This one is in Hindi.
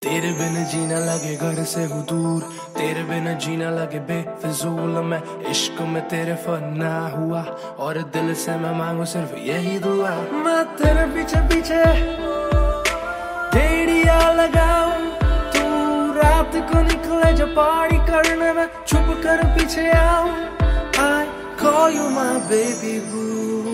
तेरे बिन जीना लगे घर से हूँ दूर, तेरे बिन जीना लगे बेफिजूल। मैं इश्क में तेरे फना हुआ और दिल से मैं मांगू सिर्फ यही दुआ। मैं तेरे पीछे पीछे डेड़िया लगाऊं, तू रात को निकले जो पार्टी करने में छुप कर पीछे आऊं। I call you my baby boo।